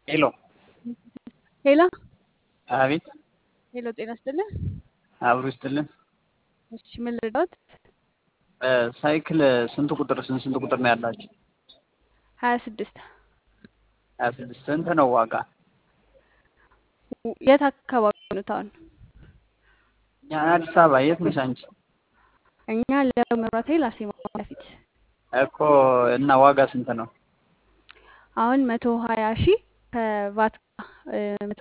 ሄሎ ሄሎ አቤት ሄሎ፣ ጤና ይስጥልን። አብሮ ይስጥልን። እሺ ምን ልርዳዎት? ሳይክል ስንት ቁጥር ነው ያላችሁ? 26 26 ስንት ነው ዋጋ? የት አካባቢ ነው ታውን? እኛ አዲስ አበባ። የት ነሽ አንቺ? እኛ ለመብራት ኃይል አርሴማ ፊት እኮ እና ዋጋ ስንት ነው? አሁን 120 ሺህ ከቫት